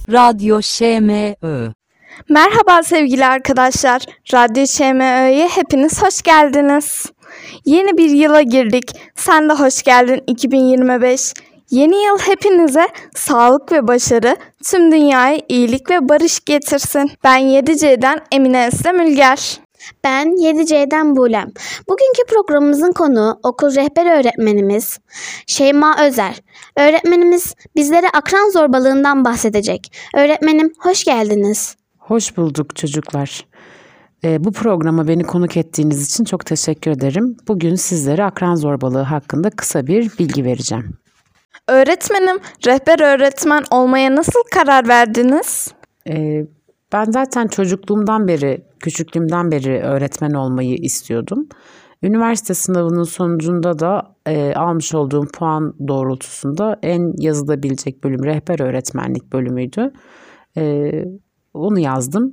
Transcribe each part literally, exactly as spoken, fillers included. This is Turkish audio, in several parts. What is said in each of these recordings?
Radyo Ş M Ö. Merhaba sevgili arkadaşlar. Radyo Ş M Ö'ye hepiniz hoş geldiniz. Yeni bir yıla girdik. Sen de hoş geldin iki bin yirmi beş. Yeni yıl hepinize sağlık ve başarı, tüm dünyaya iyilik ve barış getirsin. Ben yedi C'den Emine Eslem Ülger. Ben yedi C'den Bulem. Bugünkü programımızın konuğu okul rehber öğretmenimiz Şeyma Özer. Öğretmenimiz bizlere akran zorbalığından bahsedecek. Öğretmenim hoş geldiniz. Hoş bulduk çocuklar. Ee, bu programa beni konuk ettiğiniz için çok teşekkür ederim. Bugün sizlere akran zorbalığı hakkında kısa bir bilgi vereceğim. Öğretmenim, rehber öğretmen olmaya nasıl karar verdiniz? Ee, ben zaten çocukluğumdan beri, küçüklüğümden beri öğretmen olmayı istiyordum. Üniversite sınavının sonucunda da e, almış olduğum puan doğrultusunda en yazılabilecek bölüm rehber öğretmenlik bölümüydü. E, onu yazdım,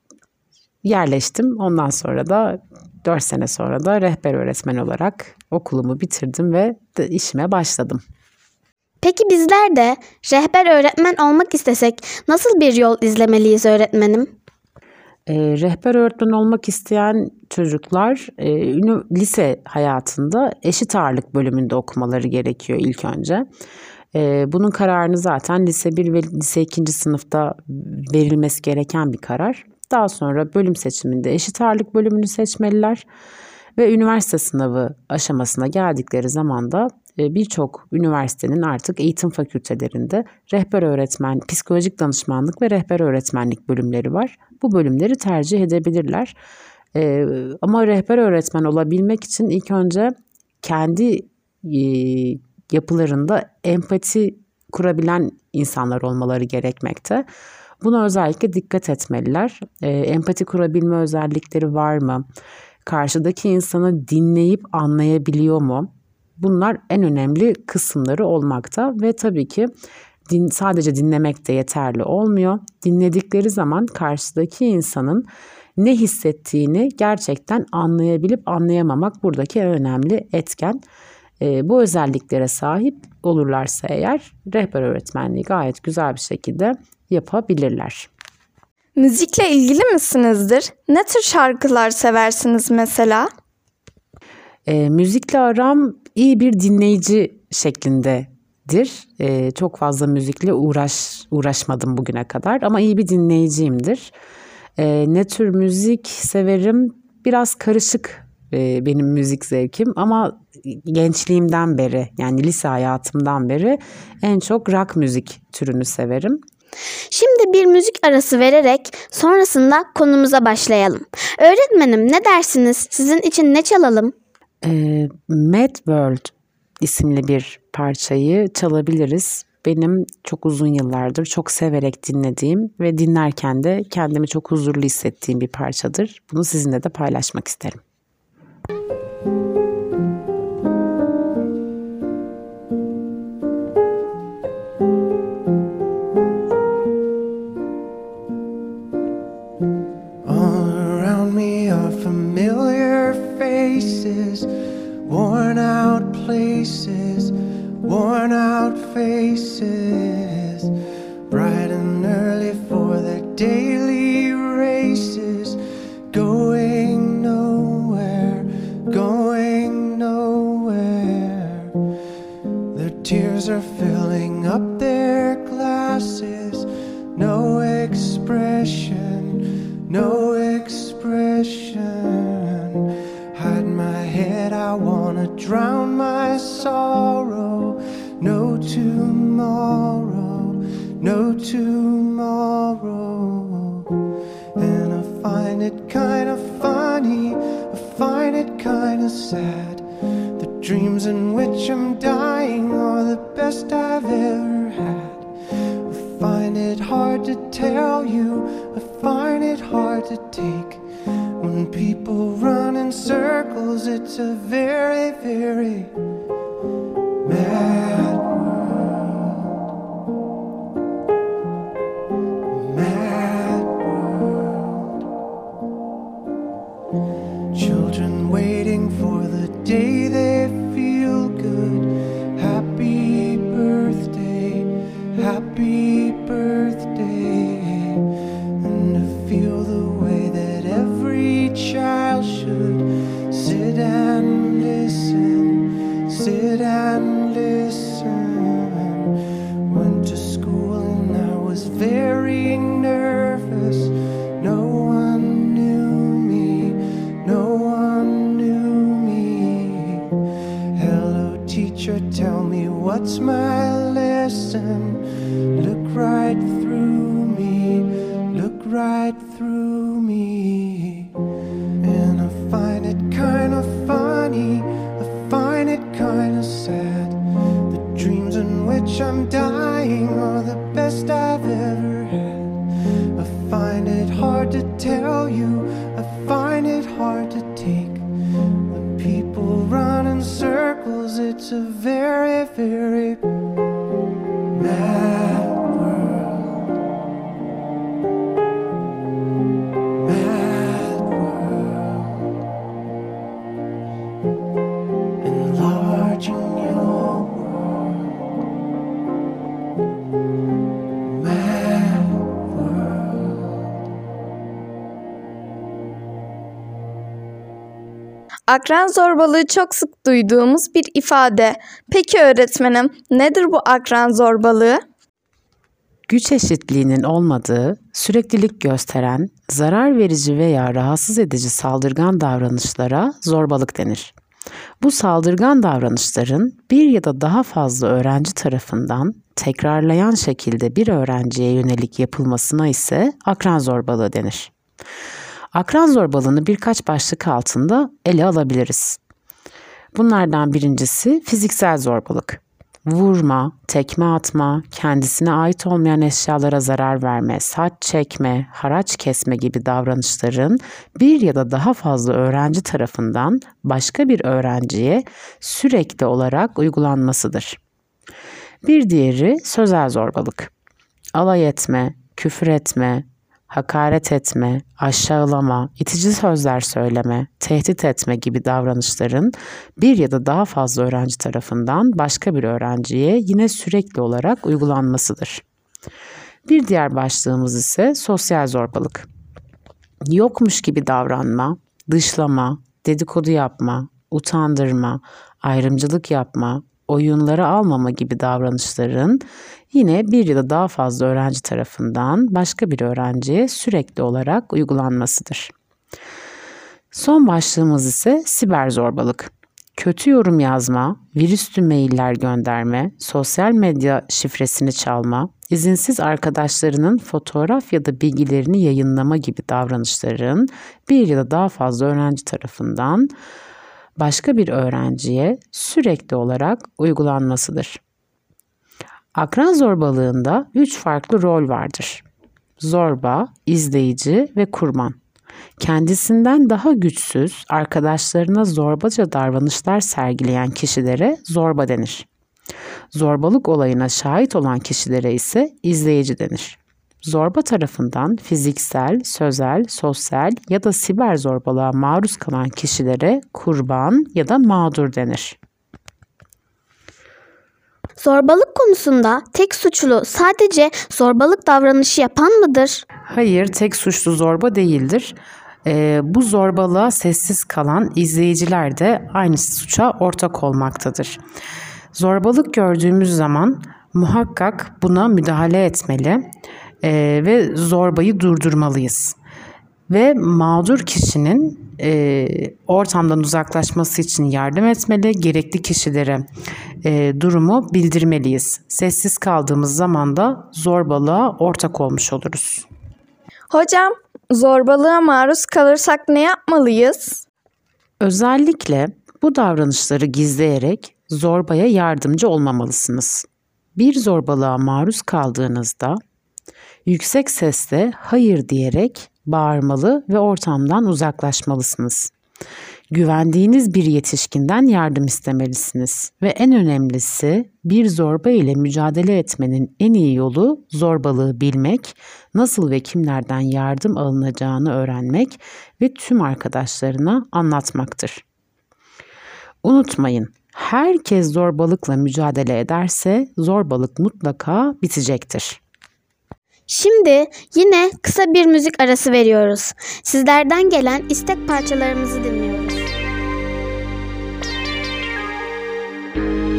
yerleştim. Ondan sonra da dört sene sonra da rehber öğretmen olarak okulumu bitirdim ve işime başladım. Peki bizler de rehber öğretmen olmak istesek nasıl bir yol izlemeliyiz öğretmenim? E, rehber öğretmen olmak isteyen çocuklar e, ünü, lise hayatında eşit ağırlık bölümünde okumaları gerekiyor ilk önce. E, bunun kararını zaten lise bir ve lise ikinci sınıfta verilmesi gereken bir karar. Daha sonra bölüm seçiminde eşit ağırlık bölümünü seçmeliler ve üniversite sınavı aşamasına geldikleri zaman da birçok üniversitenin artık eğitim fakültelerinde rehber öğretmen, psikolojik danışmanlık ve rehber öğretmenlik bölümleri var. Bu bölümleri tercih edebilirler. Ee, ama rehber öğretmen olabilmek için ilk önce kendi e, yapılarında empati kurabilen insanlar olmaları gerekmekte. Buna özellikle dikkat etmeliler. Ee, empati kurabilme özellikleri var mı? Karşıdaki insanı dinleyip anlayabiliyor mu? Bunlar en önemli kısımları olmakta ve tabii ki din, sadece dinlemek de yeterli olmuyor. Dinledikleri zaman karşıdaki insanın ne hissettiğini gerçekten anlayabilip anlayamamak buradaki en önemli etken. E, bu özelliklere sahip olurlarsa eğer rehber öğretmenliği gayet güzel bir şekilde yapabilirler. Müzikle ilgili misinizdir? Ne tür şarkılar seversiniz mesela? E, müzikle aram iyi bir dinleyici şeklindedir. E, çok fazla müzikle uğraş uğraşmadım bugüne kadar ama iyi bir dinleyiciyimdir. E, ne tür müzik severim? Biraz karışık e, benim müzik zevkim ama gençliğimden beri, yani lise hayatımdan beri en çok rock müzik türünü severim. Şimdi bir müzik arası vererek sonrasında konumuza başlayalım. Öğretmenim ne dersiniz? Sizin için ne çalalım? E, Mad World isimli bir parçayı çalabiliriz. Benim çok uzun yıllardır çok severek dinlediğim ve dinlerken de kendimi çok huzurlu hissettiğim bir parçadır. Bunu sizinle de paylaşmak isterim. Worn out places, worn out faces, bright and early for their daily races, going nowhere, going nowhere. Their tears are filling up their glasses, no expression, no expression. Hide my head, I wanna drown my sorrow. No tomorrow, no tomorrow. And I find it kinda funny, I find it kinda sad. The dreams in which I'm dying are the best I've ever had. I find it hard to tell you, I find it hard to take. When people run in circles, it's a very, very mad world. Mad world. Children waiting for the day they feel good. Happy birthday, happy birthday. sit and listen. Went to school and I was very nervous. No one knew me, no one knew me. Hello teacher, tell me what's my lesson. Look right through me, look right through me. And I find it kind of funny, I find it kind of sad. The dreams in which I'm dying are the best I've ever had. I find it hard to tell you, I find it hard to take. When people run in circles, it's a very, very mad world. Mad world. Enlarging your world. Mad world. Akran zorbalığı çok sık duyduğumuz bir ifade. Peki öğretmenim, nedir bu akran zorbalığı? Güç eşitliğinin olmadığı, süreklilik gösteren, zarar verici veya rahatsız edici saldırgan davranışlara zorbalık denir. Bu saldırgan davranışların bir ya da daha fazla öğrenci tarafından tekrarlayan şekilde bir öğrenciye yönelik yapılmasına ise akran zorbalığı denir. Akran zorbalığını birkaç başlık altında ele alabiliriz. Bunlardan birincisi fiziksel zorbalık. Vurma, tekme atma, kendisine ait olmayan eşyalara zarar verme, saç çekme, haraç kesme gibi davranışların bir ya da daha fazla öğrenci tarafından başka bir öğrenciye sürekli olarak uygulanmasıdır. Bir diğeri sözel zorbalık. Alay etme, küfür etme, hakaret etme, aşağılama, itici sözler söyleme, tehdit etme gibi davranışların bir ya da daha fazla öğrenci tarafından başka bir öğrenciye yine sürekli olarak uygulanmasıdır. Bir diğer başlığımız ise sosyal zorbalık. Yokmuş gibi davranma, dışlama, dedikodu yapma, utandırma, ayrımcılık yapma, oyunlara almama gibi davranışların yine bir ya da daha fazla öğrenci tarafından başka bir öğrenciye sürekli olarak uygulanmasıdır. Son başlığımız ise siber zorbalık. Kötü yorum yazma, virüslü mailler gönderme, sosyal medya şifresini çalma, izinsiz arkadaşlarının fotoğraf ya da bilgilerini yayınlama gibi davranışların bir ya da daha fazla öğrenci tarafından başka bir öğrenciye sürekli olarak uygulanmasıdır. Akran zorbalığında üç farklı rol vardır. Zorba, izleyici ve kurban. Kendisinden daha güçsüz, arkadaşlarına zorbaca davranışlar sergileyen kişilere zorba denir. Zorbalık olayına şahit olan kişilere ise izleyici denir. Zorba tarafından fiziksel, sözel, sosyal ya da siber zorbalığa maruz kalan kişilere kurban ya da mağdur denir. Zorbalık konusunda tek suçlu sadece zorbalık davranışı yapan mıdır? Hayır, tek suçlu zorba değildir. Ee, bu zorbalığa sessiz kalan izleyiciler de aynı suça ortak olmaktadır. Zorbalık gördüğümüz zaman muhakkak buna müdahale etmeli e, ve zorbayı durdurmalıyız. Ve mağdur kişinin e, ortamdan uzaklaşması için yardım etmeli, gerekli kişilere e, durumu bildirmeliyiz. Sessiz kaldığımız zaman da zorbalığa ortak olmuş oluruz. Hocam, zorbalığa maruz kalırsak ne yapmalıyız? Özellikle bu davranışları gizleyerek zorbaya yardımcı olmamalısınız. Bir zorbalığa maruz kaldığınızda yüksek sesle hayır diyerek bağırmalı ve ortamdan uzaklaşmalısınız. Güvendiğiniz bir yetişkinden yardım istemelisiniz ve en önemlisi bir zorba ile mücadele etmenin en iyi yolu zorbalığı bilmek, nasıl ve kimlerden yardım alınacağını öğrenmek ve tüm arkadaşlarına anlatmaktır. Unutmayın, herkes zorbalıkla mücadele ederse zorbalık mutlaka bitecektir. Şimdi yine kısa bir müzik arası veriyoruz. Sizlerden gelen istek parçalarımızı dinliyoruz.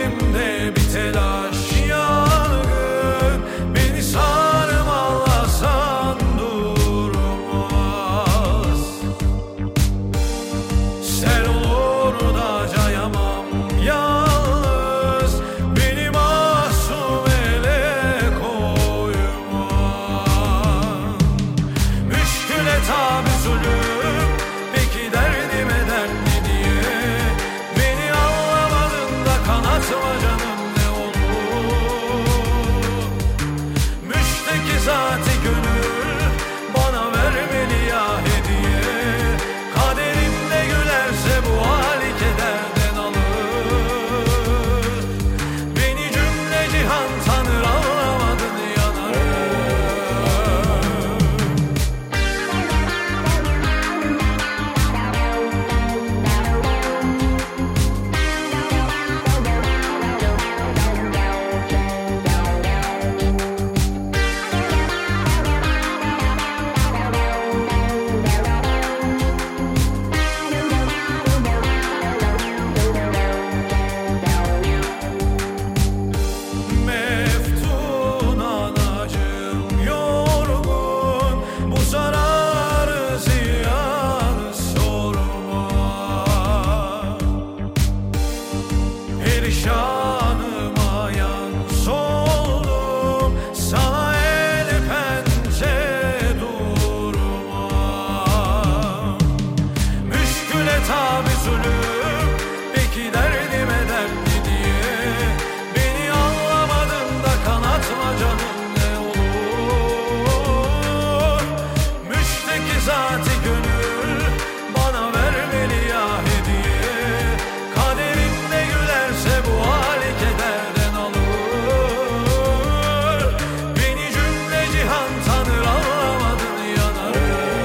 Kaderimde bir telaş yangın, beni sarmalasan durmaz. Sel olur da cayamam yalnız, beni masum ele koyma. Müşküle tabi zulüm, peki derdime dertli diye. Beni anlamadın da kanatma canım ne olur. Müşteki zati gönül bana vermeli ya hediye. Kaderimde gülerse bu hali kederden alır. Beni cümle cihan tanır, anlamadın yanarım. Meftun anacığım yorgun, bu zararı ziyanı sorma. Perişanıma yan soldum, sana el pençe durma. Müşküle tabi zulüm, peki derdime dertli diye. Beni anlamadın da kanatma canım ne olur. Müşteki zati gönül bana vermeli ya hediye. Kaderimde gülerse bu hali kederden alır. Beni cümle cihan tanır, anlamadın yanarım.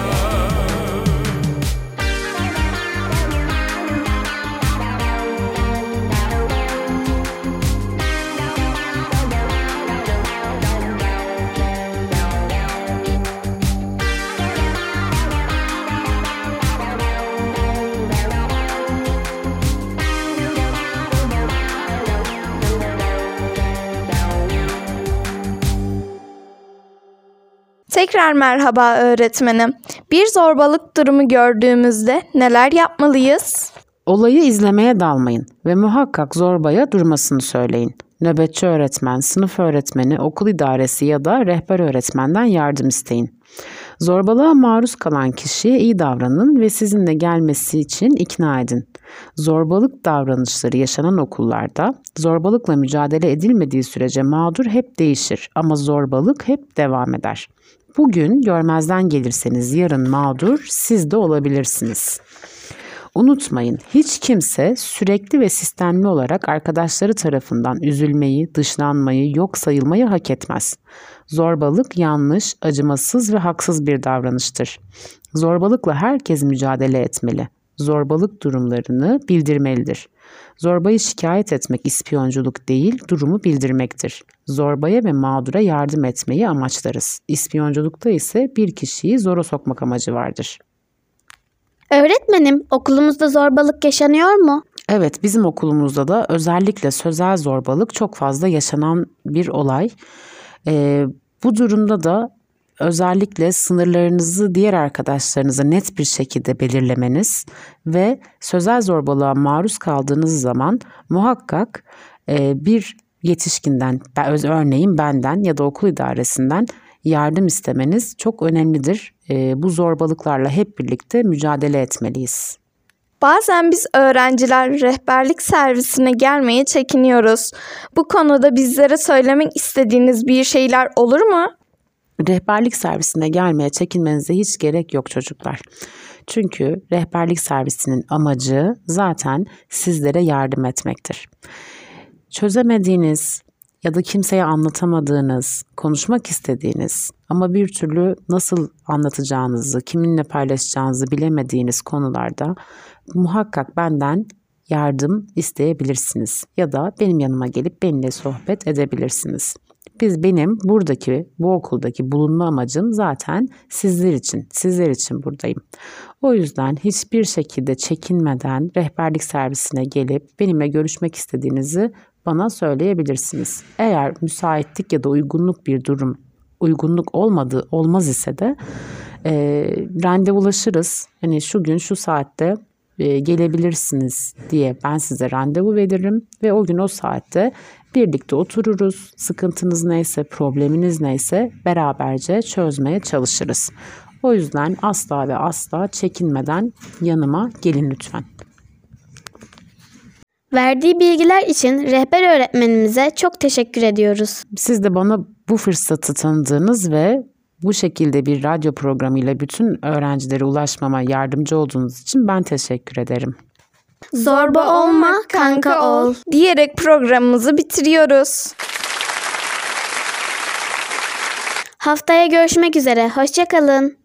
Tekrar merhaba öğretmenim. Bir zorbalık durumu gördüğümüzde neler yapmalıyız? Olayı izlemeye dalmayın ve muhakkak zorbaya durmasını söyleyin. Nöbetçi öğretmen, sınıf öğretmeni, okul idaresi ya da rehber öğretmenden yardım isteyin. Zorbalığa maruz kalan kişiye iyi davranın ve sizinle gelmesi için ikna edin. Zorbalık davranışları yaşanan okullarda zorbalıkla mücadele edilmediği sürece mağdur hep değişir ama zorbalık hep devam eder. Bugün görmezden gelirseniz yarın mağdur siz de olabilirsiniz. Unutmayın, hiç kimse sürekli ve sistemli olarak arkadaşları tarafından üzülmeyi, dışlanmayı, yok sayılmayı hak etmez. Zorbalık yanlış, acımasız ve haksız bir davranıştır. Zorbalıkla herkes mücadele etmeli. Zorbalık durumlarını bildirmelidir. Zorbayı şikayet etmek ispiyonculuk değil, durumu bildirmektir. Zorbaya ve mağdura yardım etmeyi amaçlarız. İspiyonculukta ise bir kişiyi zora sokmak amacı vardır. Öğretmenim, okulumuzda zorbalık yaşanıyor mu? Evet, bizim okulumuzda da özellikle sözel zorbalık çok fazla yaşanan bir olay. Ee, bu durumda da özellikle sınırlarınızı diğer arkadaşlarınıza net bir şekilde belirlemeniz ve sözel zorbalığa maruz kaldığınız zaman muhakkak e, bir yetişkinden, örneğin benden ya da okul idaresinden yardım istemeniz çok önemlidir. E, bu zorbalıklarla hep birlikte mücadele etmeliyiz. Bazen biz öğrenciler rehberlik servisine gelmeye çekiniyoruz. Bu konuda bizlere söylemek istediğiniz bir şeyler olur mu? Rehberlik servisine gelmeye çekinmenize hiç gerek yok çocuklar. Çünkü rehberlik servisinin amacı zaten sizlere yardım etmektir. Çözemediğiniz ya da kimseye anlatamadığınız, konuşmak istediğiniz ama bir türlü nasıl anlatacağınızı, kiminle paylaşacağınızı bilemediğiniz konularda muhakkak benden yardım isteyebilirsiniz ya da benim yanıma gelip benimle sohbet edebilirsiniz. Biz benim buradaki, bu okuldaki bulunma amacım zaten sizler için, sizler için buradayım. O yüzden hiçbir şekilde çekinmeden rehberlik servisine gelip benimle görüşmek istediğinizi bana söyleyebilirsiniz. Eğer müsaitlik ya da uygunluk bir durum, uygunluk olmadığı olmaz ise de e, randevulaşırız. Hani şu gün şu saatte e, gelebilirsiniz diye ben size randevu veririm ve o gün o saatte birlikte otururuz. Sıkıntınız neyse, probleminiz neyse beraberce çözmeye çalışırız. O yüzden asla ve asla çekinmeden yanıma gelin lütfen. Verdiği bilgiler için rehber öğretmenimize çok teşekkür ediyoruz. Siz de bana bu fırsatı tanıdığınız ve bu şekilde bir radyo programıyla bütün öğrencilere ulaşmama yardımcı olduğunuz için ben teşekkür ederim. Zorba olma, kanka ol diyerek programımızı bitiriyoruz. Haftaya görüşmek üzere. Hoşça kalın.